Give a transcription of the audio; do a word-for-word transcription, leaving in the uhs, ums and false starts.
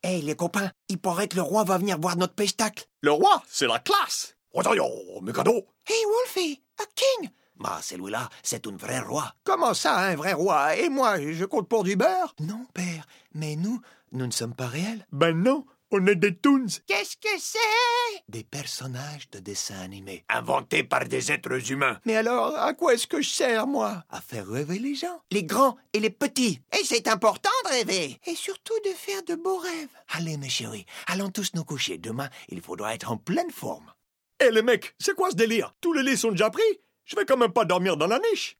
Hey, les copains, il paraît que le roi va venir voir notre spectacle. Le roi, c'est la classe. Rosario, mes cadeaux. Hey, Wolfie, a king. Bah, celui-là, c'est un vrai roi. Comment ça, un vrai roi? Et moi, je compte pour du beurre? Non, père, mais nous, nous ne sommes pas réels. Ben non, on est des toons. Qu'est-ce que c'est? Des personnages de dessins animés. Inventés par des êtres humains. Mais alors, à quoi est-ce que je sers, moi? À faire rêver les gens. Les grands et les petits. Et c'est important de rêver. Et surtout de faire de beaux rêves. Allez, mes chéris, allons tous nous coucher. Demain, il faudra être en pleine forme. Eh les mecs, c'est quoi ce délire? Tous les lits sont déjà pris? Je vais quand même pas dormir dans la niche.